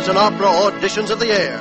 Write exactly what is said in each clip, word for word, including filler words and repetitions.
Metropolitan Opera Auditions of the Air.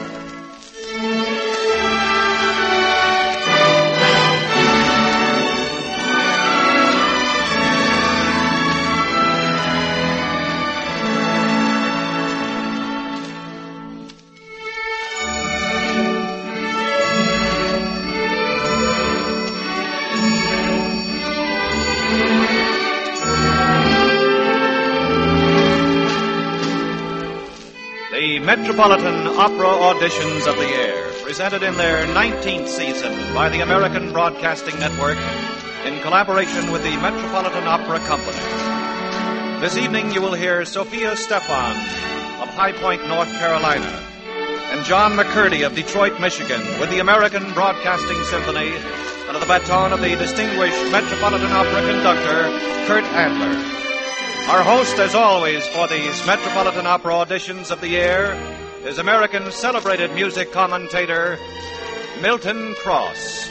The Metropolitan Opera Auditions of the Air, presented in their nineteenth season by the American Broadcasting Network in collaboration with the Metropolitan Opera Company. This evening you will hear Sophia Stefan of High Point, North Carolina, and John McCurdy of Detroit, Michigan, with the American Broadcasting Symphony under the baton of the distinguished Metropolitan Opera conductor, Kurt Adler. Our host, as always, for these Metropolitan Opera Auditions of the Air is American celebrated music commentator, Milton Cross.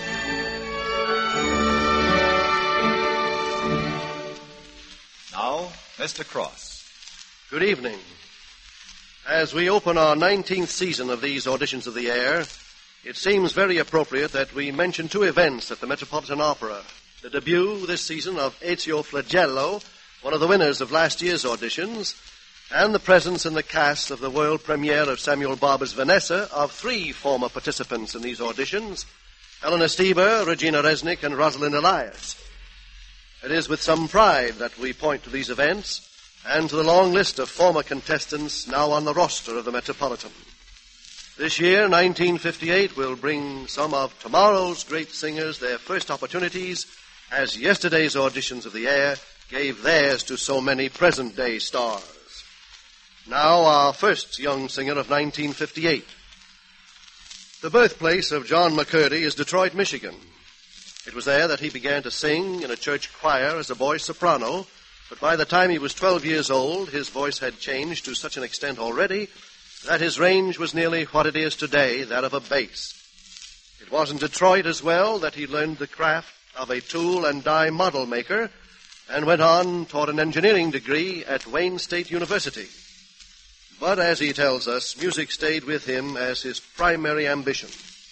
Now, Mister Cross. Good evening. As we open our nineteenth season of these Auditions of the Air, it seems very appropriate that we mention two events at the Metropolitan Opera. The debut this season of Ezio Flagello, one of the winners of last year's auditions, and the presence in the cast of the world premiere of Samuel Barber's Vanessa of three former participants in these auditions, Helena Stieber, Regina Resnick, and Rosalind Elias. It is with some pride that we point to these events and to the long list of former contestants now on the roster of the Metropolitan. This year, nineteen fifty-eight, will bring some of tomorrow's great singers their first opportunities, as yesterday's Auditions of the Air gave theirs to so many present-day stars. Now, our first young singer of nineteen fifty-eight. The birthplace of John McCurdy is Detroit, Michigan. It was there that he began to sing in a church choir as a boy soprano, but by the time he was twelve years old, his voice had changed to such an extent already that his range was nearly what it is today, that of a bass. It was in Detroit as well that he learned the craft of a tool and die model maker, and went on toward an engineering degree at Wayne State University. But as he tells us, music stayed with him as his primary ambition.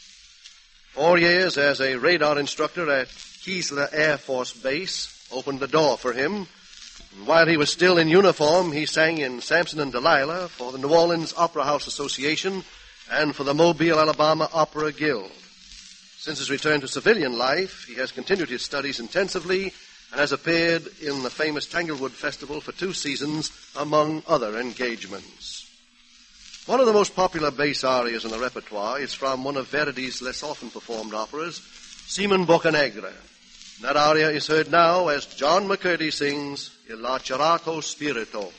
Four years as a radar instructor at Keesler Air Force Base opened the door for him. And while he was still in uniform, he sang in Samson and Delilah for the New Orleans Opera House Association and for the Mobile, Alabama Opera Guild. Since his return to civilian life, he has continued his studies intensively and has appeared in the famous Tanglewood Festival for two seasons, among other engagements. One of the most popular bass arias in the repertoire is from one of Verdi's less often performed operas, Simon Boccanegra. That aria is heard now as John McCurdy sings Il Lacerato Spirito.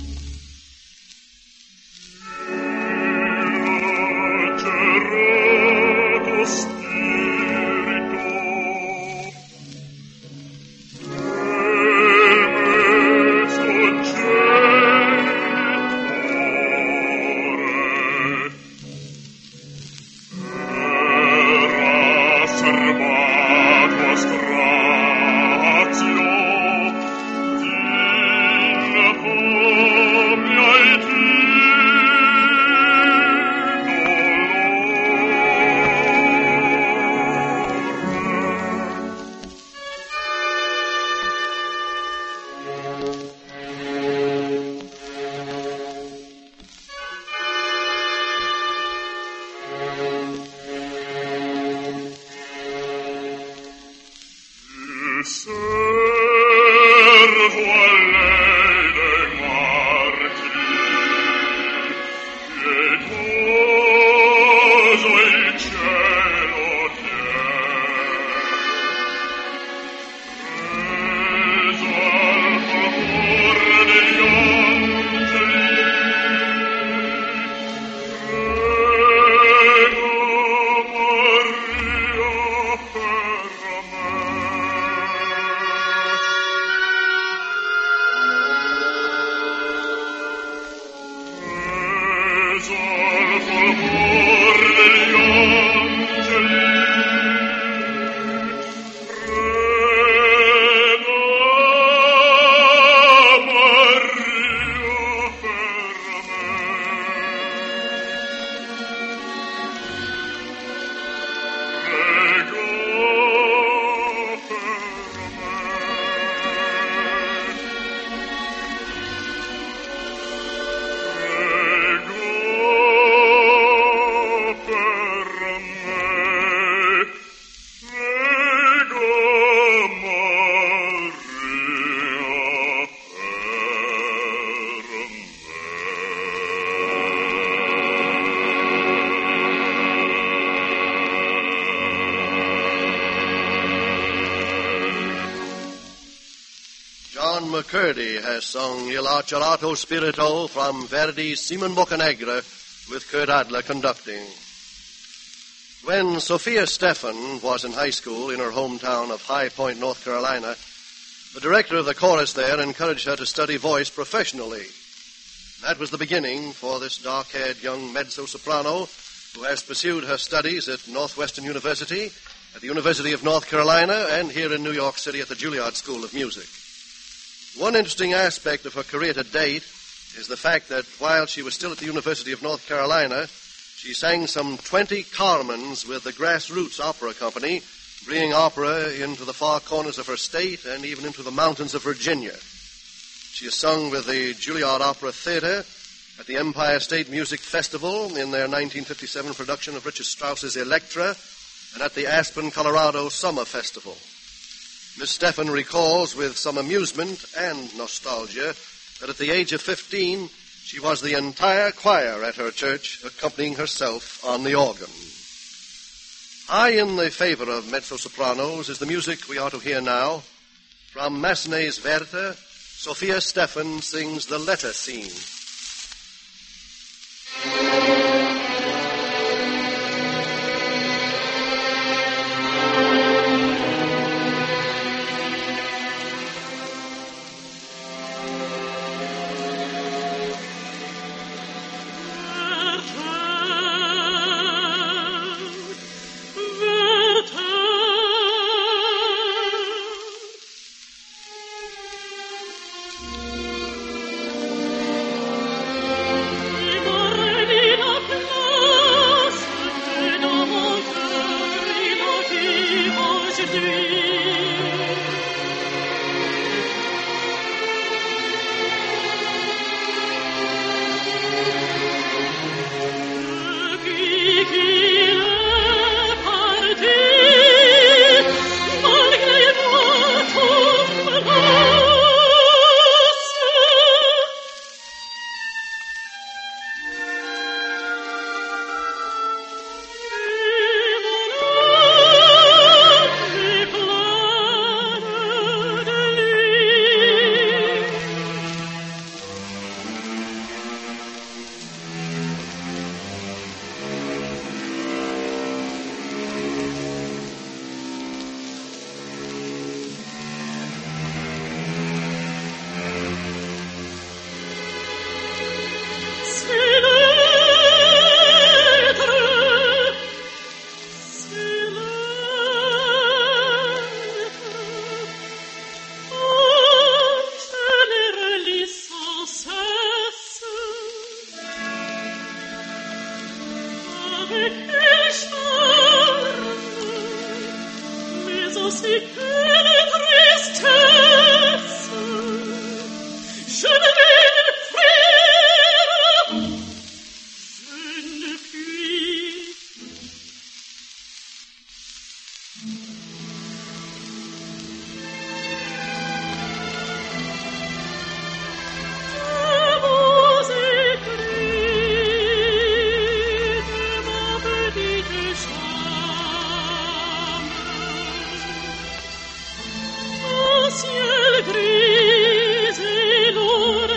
Oh Curdy has sung Il Acerato Spirito from Verdi's Simon Boccanegra with Kurt Adler conducting. When Sophia Stephan was in high school in her hometown of High Point, North Carolina, the director of the chorus there encouraged her to study voice professionally. That was the beginning for this dark-haired young mezzo-soprano who has pursued her studies at Northwestern University, at the University of North Carolina, and here in New York City at the Juilliard School of Music. One interesting aspect of her career to date is the fact that while she was still at the University of North Carolina, she sang some twenty Carmens with the Grassroots Opera Company, bringing opera into the far corners of her state and even into the mountains of Virginia. She has sung with the Juilliard Opera Theater at the Empire State Music Festival in their nineteen fifty-seven production of Richard Strauss's Elektra, and at the Aspen, Colorado Summer Festival. Miss Stephan recalls with some amusement and nostalgia that at the age of fifteen, she was the entire choir at her church, accompanying herself on the organ. High in the favor of mezzo-sopranos is the music we are to hear now. From Massenet's Werther, Sophia Stephan sings the letter scene. Ciel gris et lourd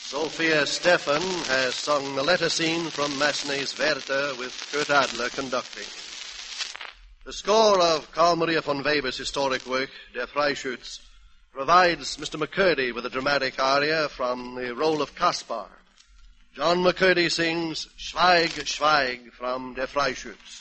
Sophia Stephan has sung the letter scene from Massenet's Werther with Kurt Adler conducting. The score of Carl Maria von Weber's historic work, Der Freischütz, provides Mister McCurdy with a dramatic aria from the role of Kaspar. John McCurdy sings Schweig, Schweig from Der Freischütz.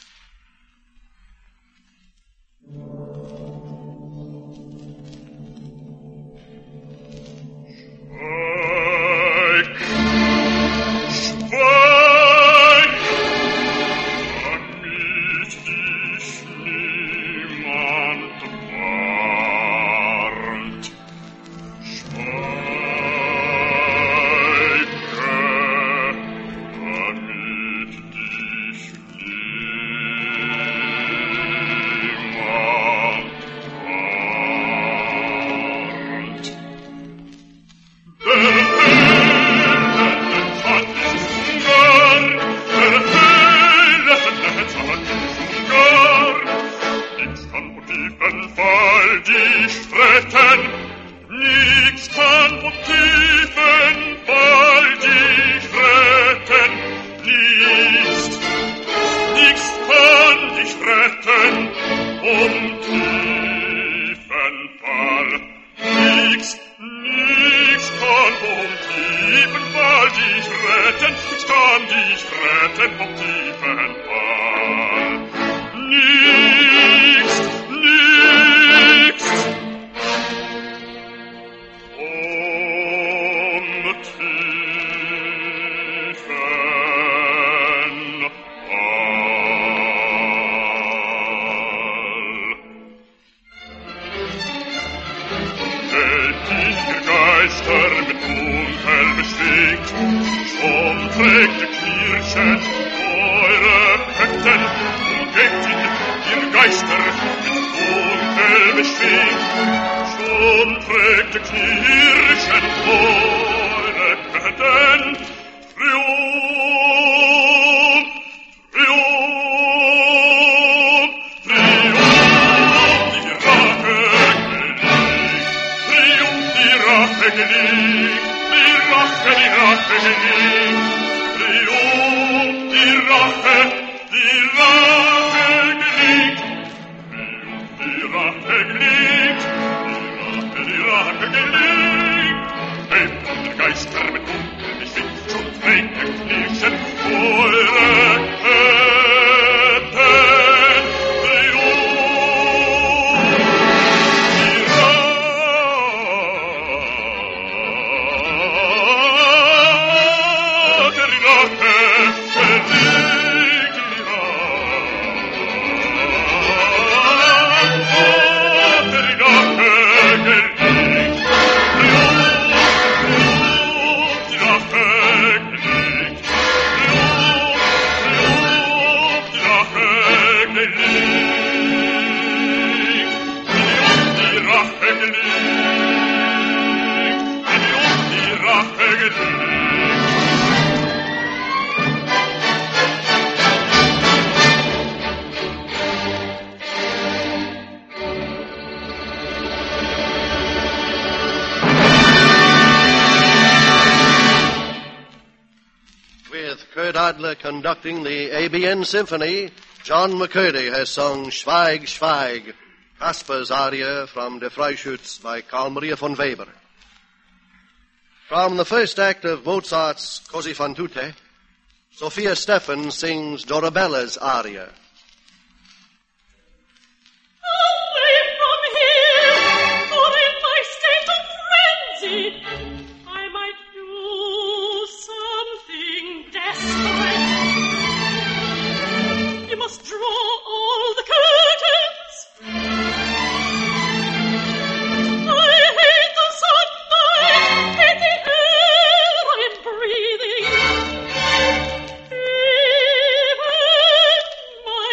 Adler conducting the A B N Symphony, John McCurdy has sung Schweig, Schweig, Kasper's aria from Der Freischütz by Carl Maria von Weber. From the first act of Mozart's Così fan tutte, Sophia Stephan sings Dorabella's aria. Away from here, for in my state of frenzy, I might do something desperate. You must draw all the curtains. I hate the sunlight, hate the air I'm breathing. Even my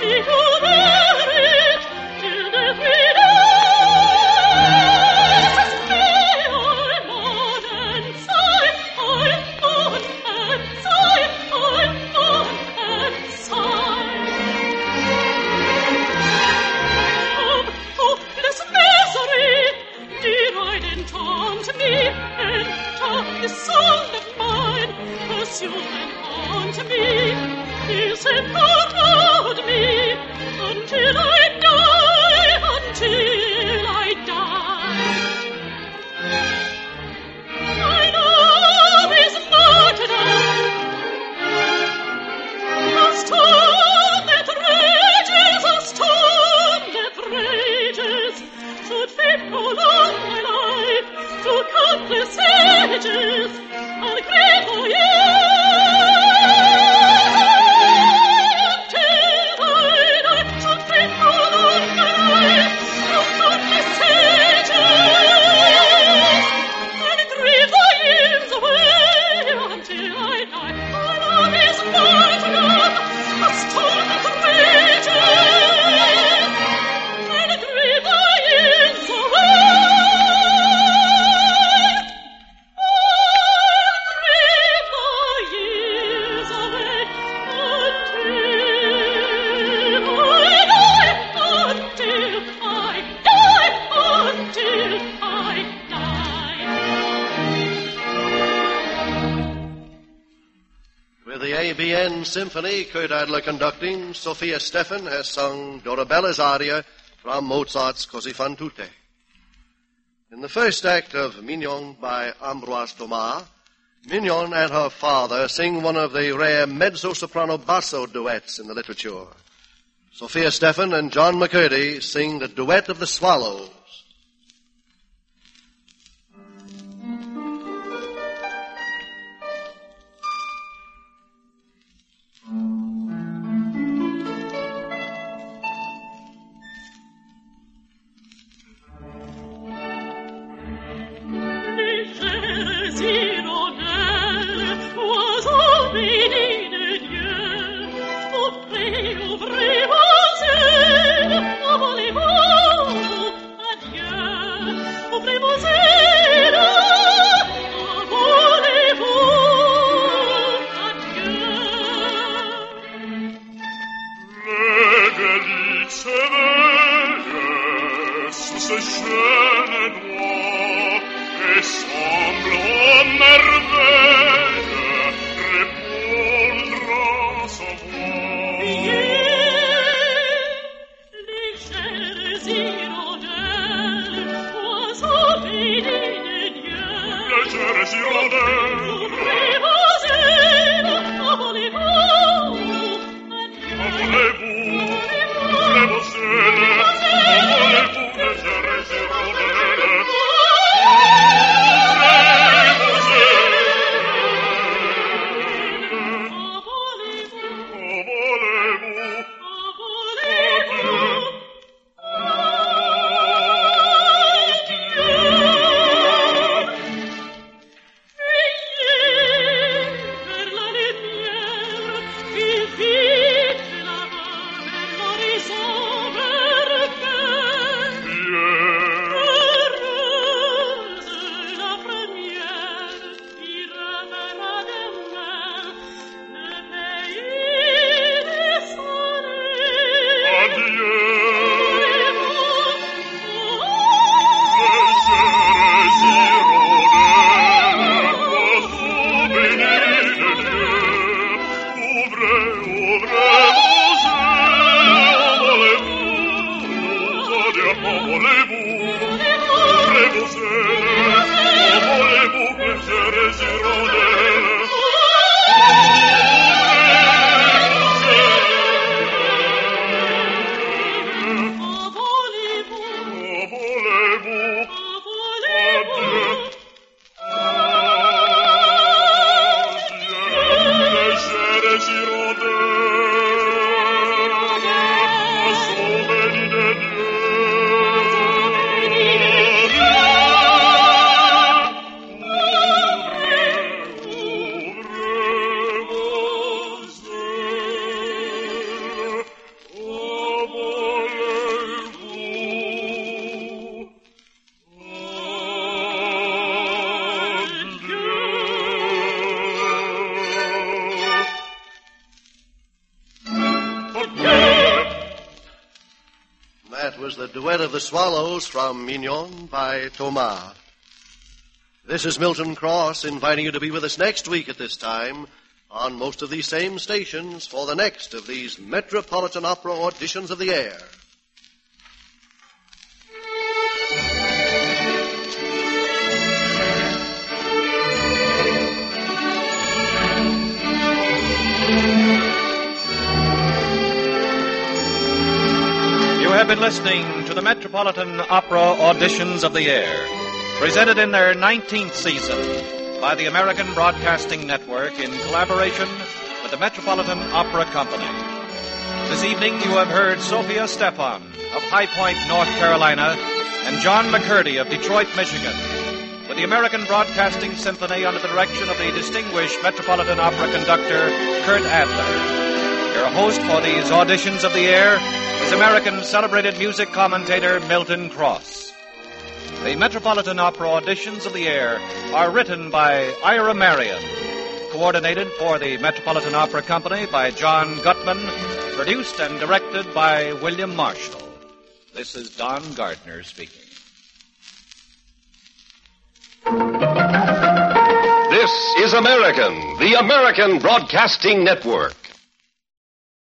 A B N Symphony, Kurt Adler conducting, Sophia Stephan has sung Dorabella's aria from Mozart's Così fan tutte. In the first act of Mignon by Ambroise Thomas, Mignon and her father sing one of the rare mezzo-soprano basso duets in the literature. Sophia Stephan and John McCurdy sing the Duet of the Swallows. Yeah. the Duet of the Swallows from Mignon by Thomas. This is Milton Cross inviting you to be with us next week at this time on most of these same stations for the next of these Metropolitan Opera auditions of the air. You have been listening to the Metropolitan Opera Auditions of the Air, presented in their nineteenth season by the American Broadcasting Network in collaboration with the Metropolitan Opera Company. This evening you have heard Sophia Stefan of High Point, North Carolina, and John McCurdy of Detroit, Michigan, with the American Broadcasting Symphony under the direction of the distinguished Metropolitan Opera conductor, Kurt Adler. Your host for these auditions of the air is American celebrated music commentator Milton Cross. The Metropolitan Opera auditions of the air are written by Ira Marion, coordinated for the Metropolitan Opera Company by John Gutman, produced and directed by William Marshall. This is Don Gardner speaking. This is American, the American Broadcasting Network.